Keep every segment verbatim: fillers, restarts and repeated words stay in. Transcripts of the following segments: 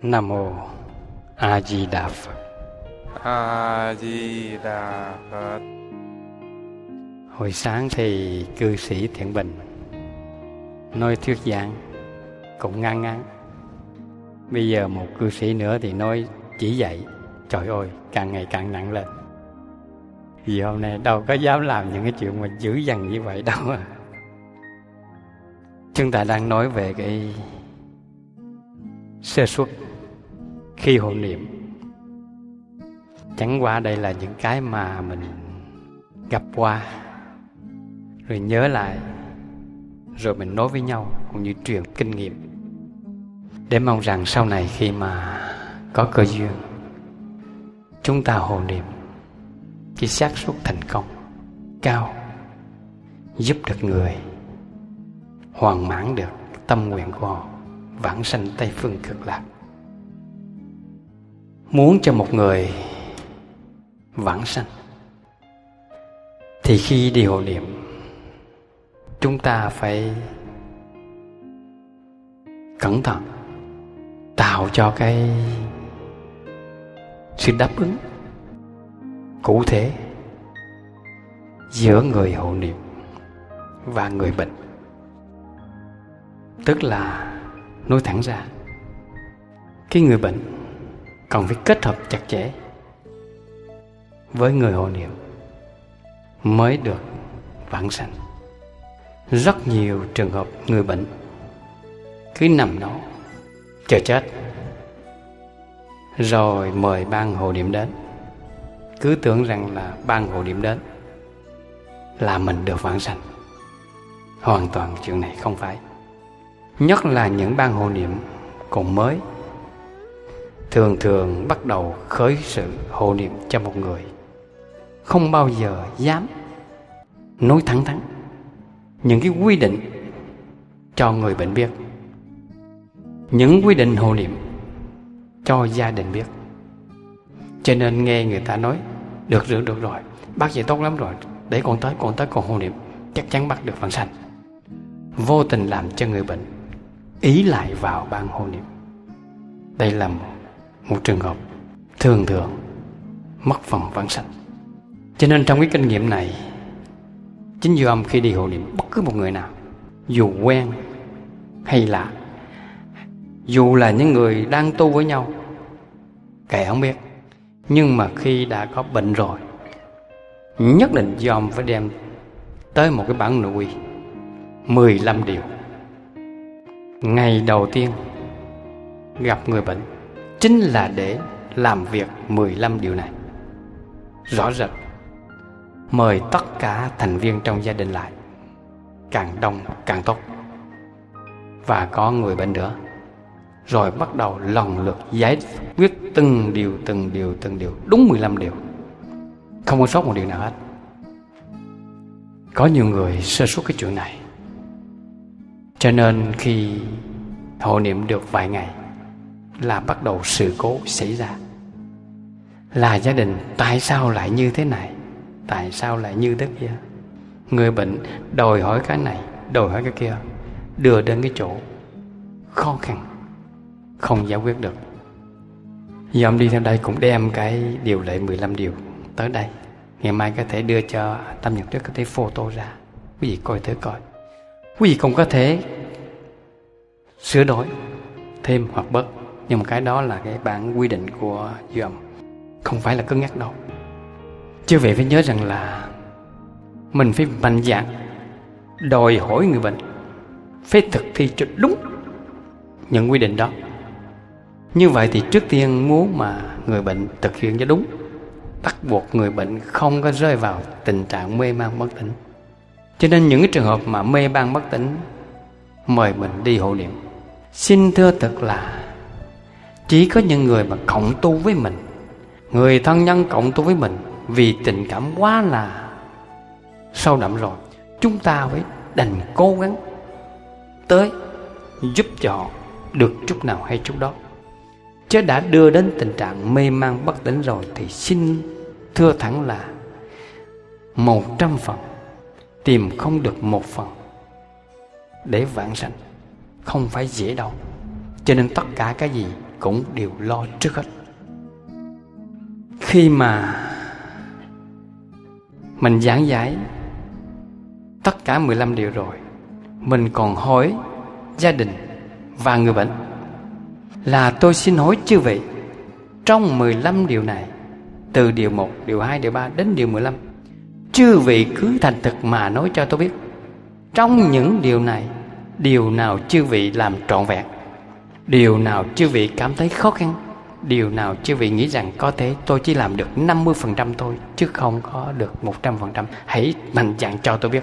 Nam Mô A Di Đà Phật. A Di Đà Phật. Hồi sáng thì cư sĩ Thiện Bình nói thuyết giảng cũng ngắn ngắn. Bây giờ một cư sĩ nữa thì nói chỉ dạy. Trời ơi, càng ngày càng nặng lên. Vì hôm nay đâu có dám làm những cái chuyện mà dữ dằn như vậy đâu à. Chúng ta đang nói về cái sơ suất khi hộ niệm. Chẳng qua đây là những cái mà mình gặp qua, rồi nhớ lại, rồi mình nói với nhau, cũng như truyền kinh nghiệm, để mong rằng sau này khi mà có cơ duyên, chúng ta hộ niệm, cái xác suất thành công cao, giúp được người hoàn mãn được tâm nguyện của họ, vãng sanh Tây Phương Cực Lạc. Muốn cho một người vãng sanh thì khi đi hộ niệm, chúng ta phải cẩn thận tạo cho cái sự đáp ứng cụ thể giữa người hộ niệm và người bệnh. Tức là nói thẳng ra, cái người bệnh cần phải kết hợp chặt chẽ với người hộ niệm mới được vãng sanh. Rất nhiều trường hợp người bệnh cứ nằm đó chờ chết, rồi mời ban hộ niệm đến, cứ tưởng rằng là ban hộ niệm đến là mình được vãng sanh. Hoàn toàn chuyện này không phải. Nhất là những ban hộ niệm còn mới, thường thường bắt đầu khởi sự hộ niệm cho một người, không bao giờ dám nói thẳng thắn những cái quy định cho người bệnh biết, những quy định hộ niệm cho gia đình biết. Cho nên nghe người ta nói được rồi, được rồi, bác vậy tốt lắm rồi, để con tới, con tới con hộ niệm, chắc chắn bác được vãng sanh. Vô tình làm cho người bệnh ý lại vào ban hộ niệm. Đây là một, một trường hợp thường thường mất phần vãng sanh. Cho nên trong cái kinh nghiệm này, chính Dư Âm khi đi hộ niệm bất cứ một người nào, dù quen hay lạ, dù là những người đang tu với nhau, kệ không biết, nhưng mà khi đã có bệnh rồi, nhất định Dư Âm phải đem tới một cái bản nội quy mười lăm điều. Ngày đầu tiên gặp người bệnh chính là để làm việc mười lăm điều này rõ rệt. Mời tất cả thành viên trong gia đình lại, càng đông càng tốt, và có người bệnh nữa, rồi bắt đầu lần lượt giải quyết từng điều từng điều từng điều, đúng mười lăm điều, không có sót một điều nào hết. Có nhiều người sơ suất cái chuyện này, cho nên khi hộ niệm được vài ngày là bắt đầu sự cố xảy ra. Là gia đình tại sao lại như thế này, tại sao lại như thế kia. Người bệnh đòi hỏi cái này, đòi hỏi cái kia, đưa đến cái chỗ khó khăn, không giải quyết được. Giờ ông đi theo đây cũng đem cái điều lệ mười lăm điều tới đây. Ngày mai có thể đưa cho Tâm Nhật Tuyết, có thể photo ra, quý vị coi thử coi. Quý vị cũng có thể sửa đổi thêm hoặc bớt, nhưng mà cái đó là cái bản quy định của Dư Âm, không phải là cứng nhắc đâu. Chứ vậy phải nhớ rằng là mình phải mạnh dạn đòi hỏi người bệnh phải thực thi cho đúng những quy định đó. Như vậy thì trước tiên muốn mà người bệnh thực hiện cho đúng, bắt buộc người bệnh không có rơi vào tình trạng mê man bất tỉnh. Cho nên những cái trường hợp mà mê man bất tỉnh mời mình đi hộ niệm, xin thưa thật là chỉ có những người mà cộng tu với mình, người thân nhân cộng tu với mình, vì tình cảm quá là sâu đậm rồi, chúng ta phải đành cố gắng tới giúp cho họ được chút nào hay chút đó. Chứ đã đưa đến tình trạng mê man bất tỉnh rồi thì xin thưa thẳng là một trăm phần tìm không được một phần để vãng sanh, không phải dễ đâu. Cho nên tất cả cái gì cũng đều lo trước hết. Khi mà mình giảng giải tất cả mười lăm điều rồi, mình còn hỏi gia đình và người bệnh là tôi xin hỏi chư vị, trong mười lăm điều này, từ điều một, điều hai, điều ba đến điều mười lăm, chư vị cứ thành thực mà nói cho tôi biết, trong những điều này, điều nào chư vị làm trọn vẹn, điều nào chư vị cảm thấy khó khăn, điều nào chư vị nghĩ rằng có thể tôi chỉ làm được năm mươi phần trăm thôi, chứ không có được một trăm phần trăm. Hãy mạnh dạn cho tôi biết.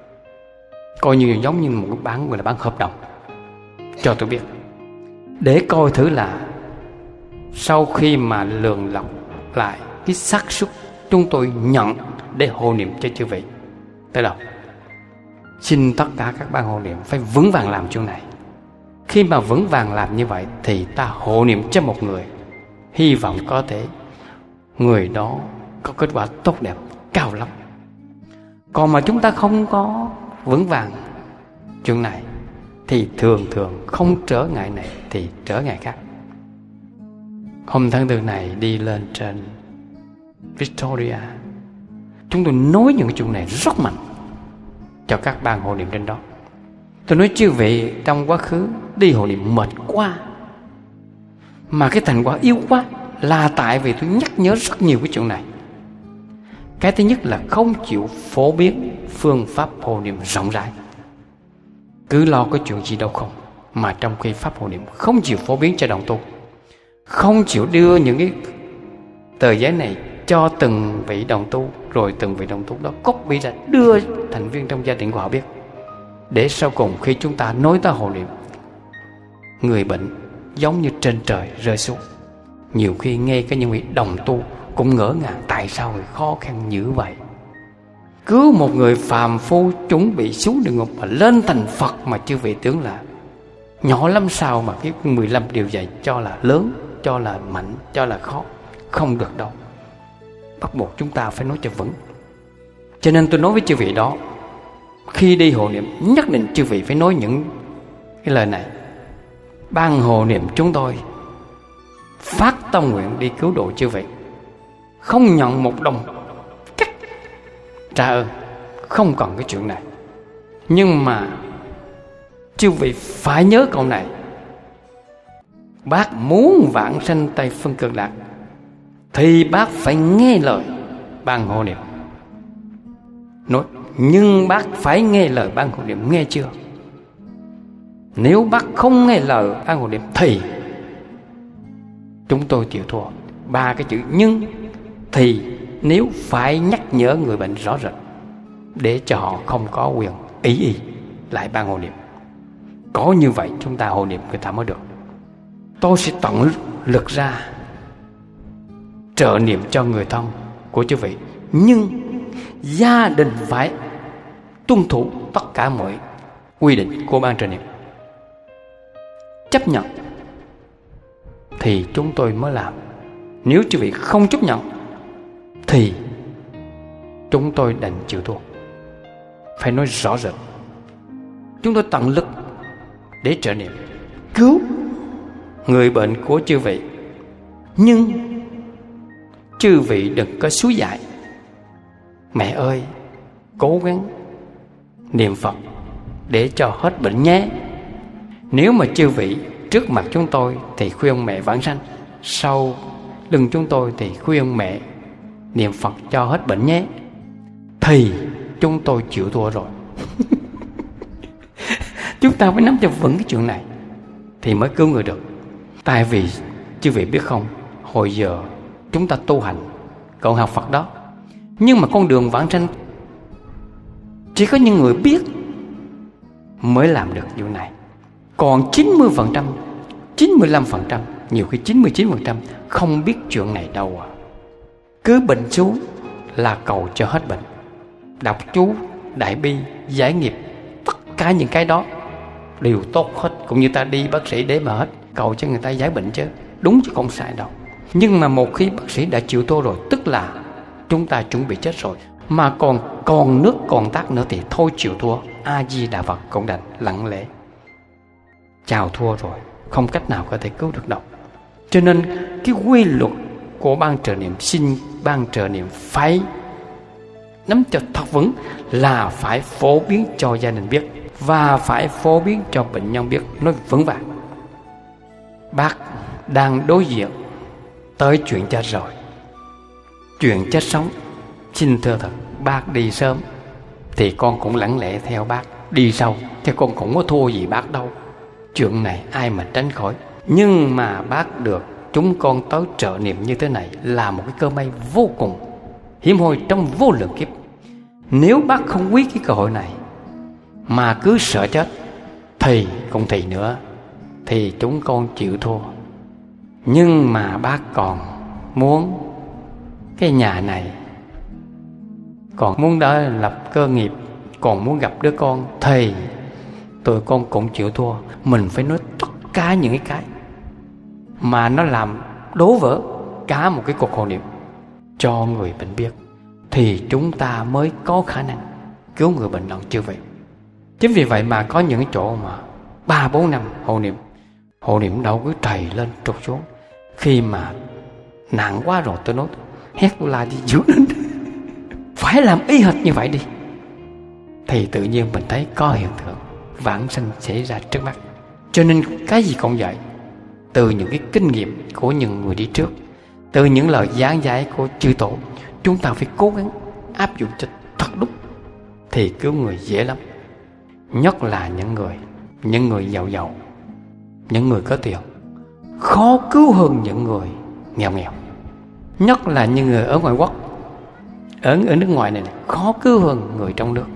Coi như giống như một cái bán, gọi là bán hợp đồng. Cho tôi biết, để coi thử là sau khi mà lường lọc lại cái xác suất chúng tôi nhận để hộ niệm cho chư vị tới đâu. Xin tất cả các ban hộ niệm phải vững vàng làm chuyện này. Khi mà vững vàng làm như vậy thì ta hộ niệm cho một người, hy vọng có thể người đó có kết quả tốt đẹp cao lắm. Còn mà chúng ta không có vững vàng chuyện này thì thường thường không trở ngại này thì trở ngại khác. Hôm tháng tư này đi lên trên Victoria, chúng tôi nói những chuyện này rất mạnh cho các ban hộ niệm trên đó. Tôi nói chư vị trong quá khứ đi hộ niệm mệt quá, mà cái thành quả yếu quá, là tại vì tôi nhắc nhớ rất nhiều cái chuyện này. Cái thứ nhất là không chịu phổ biến phương pháp hộ niệm rộng rãi, cứ lo cái chuyện gì đâu không, mà trong khi pháp hộ niệm không chịu phổ biến cho đồng tu, không chịu đưa những cái tờ giấy này cho từng vị đồng tu, rồi từng vị đồng tu đó copy ra đưa thành viên trong gia đình của họ biết, để sau cùng khi chúng ta nói tới hộ niệm, người bệnh giống như trên trời rơi xuống. Nhiều khi nghe cái những vị đồng tu cũng ngỡ ngàng, tại sao người khó khăn như vậy. Cứu một người phàm phu chuẩn bị xuống địa ngục mà lên thành Phật, mà chư vị tưởng là nhỏ lắm sao mà cái mười lăm điều dạy cho là lớn, cho là mạnh, cho là khó. Không được đâu. Bắt buộc chúng ta phải nói cho vững. Cho nên tôi nói với chư vị đó, khi đi hộ niệm nhất định chư vị phải nói những cái lời này. Ban hộ niệm chúng tôi phát tâm nguyện đi cứu độ chư vị, không nhận một đồng cắt trả ơn, không còn cái chuyện này. Nhưng mà chư vị phải nhớ câu này: bác muốn vãng sanh Tây Phương Cực Lạc thì bác phải nghe lời ban hộ niệm. Nói, nhưng bác phải nghe lời ban hộ niệm, nghe chưa? Nếu bác không nghe lời ban hộ niệm thì chúng tôi chịu thua. Ba cái chữ nhưng thì nếu phải nhắc nhở người bệnh rõ rệt, để cho họ không có quyền ý ý lại ban hộ niệm. Có như vậy chúng ta hộ niệm người ta mới được. Tôi sẽ tận lực ra trợ niệm cho người thân của chư vị, nhưng gia đình phải tuân thủ tất cả mọi quy định của ban trợ niệm. Chấp nhận thì chúng tôi mới làm. Nếu chư vị không chấp nhận thì chúng tôi đành chịu thua. Phải nói rõ rệt. Chúng tôi tận lực để trợ niệm cứu người bệnh của chư vị, nhưng chư vị đừng có xúi dại: mẹ ơi, cố gắng niệm Phật để cho hết bệnh nhé. Nếu mà chư vị trước mặt chúng tôi thì khuyên mẹ vãng sanh, sau lưng chúng tôi thì khuyên mẹ niệm Phật cho hết bệnh nhé, thì chúng tôi chịu thua rồi. Chúng ta phải nắm cho vững cái chuyện này thì mới cứu người được. Tại vì chư vị biết không, hồi giờ chúng ta tu hành còn học Phật đó, nhưng mà con đường vãng sanh chỉ có những người biết mới làm được điều này. Còn chín mươi phần trăm, chín mươi lăm phần trăm, nhiều khi chín mươi chín phần trăm không biết chuyện này đâu à. Cứ bệnh xuống là cầu cho hết bệnh, đọc chú đại bi giải nghiệp, tất cả những cái đó đều tốt hết. Cũng như ta đi bác sĩ để mà hết, cầu cho người ta giải bệnh chứ, đúng chứ không sai đâu. Nhưng mà một khi bác sĩ đã chịu thua rồi, tức là chúng ta chuẩn bị chết rồi, mà còn còn nước còn tát nữa thì thôi chịu thua. A Di Đà Phật cũng đành lặng lẽ chào thua rồi, không cách nào có thể cứu được đâu. Cho nên cái quy luật của ban trợ niệm, xin ban trợ niệm phải nắm cho thật vững, là phải phổ biến cho gia đình biết và phải phổ biến cho bệnh nhân biết, nói vững vàng. Bác đang đối diện tới chuyện chết rồi, chuyện chết sống. Xin thưa thật, bác đi sớm thì con cũng lặng lẽ theo bác đi sau, chứ con cũng có thua gì bác đâu. Chuyện này ai mà tránh khỏi. Nhưng mà bác được chúng con tới trợ niệm như thế này là một cái cơ may vô cùng hiếm hoi trong vô lượng kiếp. Nếu bác không quý cái cơ hội này mà cứ sợ chết thì cũng thì nữa, thì chúng con chịu thua. Nhưng mà bác còn muốn cái nhà này, còn muốn đỡ lập cơ nghiệp, còn muốn gặp đứa con, thì tụi con cũng chịu thua. Mình phải nói tất cả những cái cái mà nó làm đổ vỡ cả một cái cuộc hội niệm cho người bệnh biết, thì chúng ta mới có khả năng cứu người bệnh nặng chưa vậy. Chính vì vậy mà có những chỗ mà ba bốn năm hội niệm, hội niệm đâu cứ trầy lên trục xuống. Khi mà nặng quá rồi tôi nói hét la đi dữ lên phải làm y hệt như vậy đi, thì tự nhiên mình thấy có hiện tượng vãng sanh xảy ra trước mắt. Cho nên cái gì cũng vậy, từ những cái kinh nghiệm của những người đi trước, từ những lời giảng dạy của chư tổ, chúng ta phải cố gắng áp dụng cho thật đúng thì cứu người dễ lắm. Nhất là những người những người giàu giàu, những người có tiền, khó cứu hơn những người nghèo nghèo. Nhất là những người ở ngoài quốc, ở, ở nước ngoài này, này khó cứu hơn người trong nước.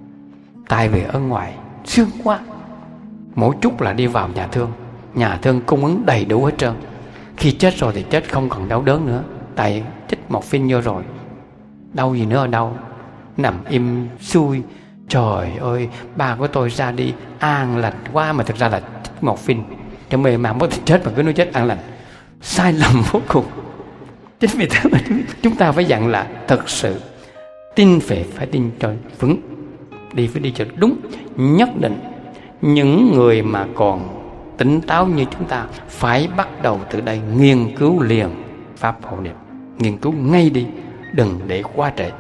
Tại vì ở ngoài sướng quá, mỗi chút là đi vào nhà thương, nhà thương cung ứng đầy đủ hết trơn. Khi chết rồi thì chết không còn đau đớn nữa, tại chích một phin vô rồi, đau gì nữa ở đâu, nằm im xuôi. Trời ơi, ba của tôi ra đi an lành quá, mà thực ra là chích một phin cho mê man mất chết mà cứ nói chết an lành, sai lầm vô cùng. Chính vì thế mà chúng ta phải dặn là thật sự tin về phải tin cho vững, đi phải đi cho đúng. Nhất định những người mà còn tỉnh táo như chúng ta phải bắt đầu từ đây nghiên cứu liền pháp hộ niệm, nghiên cứu ngay đi, đừng để quá trễ.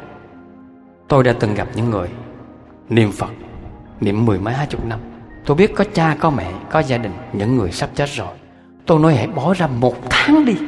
Tôi đã từng gặp những người niệm Phật niệm mười mấy hai chục năm. Tôi biết có cha có mẹ có gia đình, những người sắp chết rồi. Tôi nói hãy bỏ ra một tháng đi,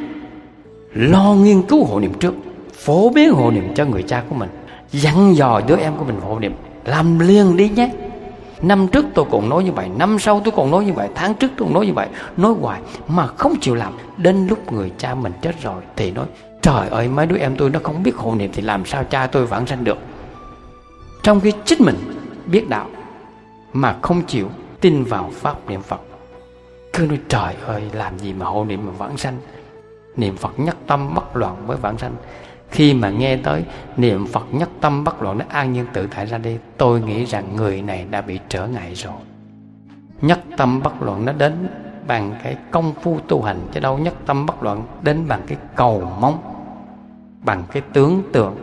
lo nghiên cứu hộ niệm trước, phổ biến hộ niệm cho người cha của mình, dặn dò đứa em của mình hộ niệm, làm liền đi nhé. Năm trước tôi cũng nói như vậy, năm sau tôi còn nói như vậy, tháng trước tôi cũng nói như vậy, nói hoài mà không chịu làm. Đến lúc người cha mình chết rồi thì nói trời ơi, mấy đứa em tôi nó không biết hộ niệm thì làm sao cha tôi vãng sanh được. Trong khi chính mình biết đạo mà không chịu tin vào pháp niệm Phật, cứ nói trời ơi làm gì mà hộ niệm mà vãng sanh, niệm Phật nhất tâm bất loạn mới vãng sanh. Khi mà nghe tới niệm Phật nhất tâm bất loạn nó an nhiên tự tại ra đi, tôi nghĩ rằng người này đã bị trở ngại rồi. Nhất tâm bất loạn nó đến bằng cái công phu tu hành, chứ đâu nhất tâm bất loạn đến bằng cái cầu mong, bằng cái tưởng tượng.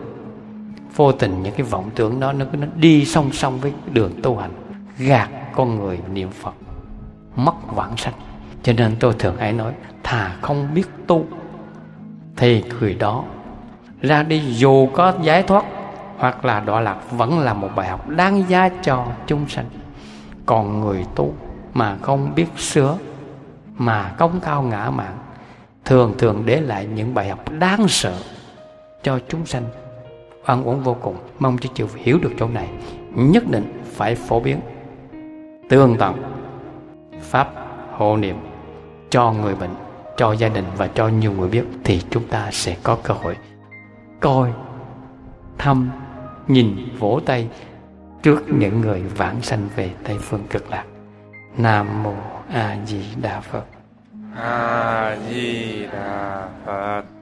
Vô tình những cái vọng tưởng đó nó, nó đi song song với đường tu hành, gạt con người niệm Phật, mất vãng sanh. Cho nên tôi thường hay nói, thà không biết tu thì người đó ra đi dù có giải thoát hoặc là đọa lạc vẫn là một bài học đáng giá cho chúng sanh. Còn người tu mà không biết sửa, mà cống cao ngã mạn, thường thường để lại những bài học đáng sợ cho chúng sanh, oan uổng vô cùng. Mong cho chịu hiểu được chỗ này, nhất định phải phổ biến tường tận pháp hộ niệm cho người bệnh, cho gia đình và cho nhiều người biết, thì chúng ta sẽ có cơ hội coi, thăm, nhìn, vỗ tay trước những người vãng sanh về Tây Phương Cực Lạc. Nam Mô A Di Đà Phật. A Di Đà Phật.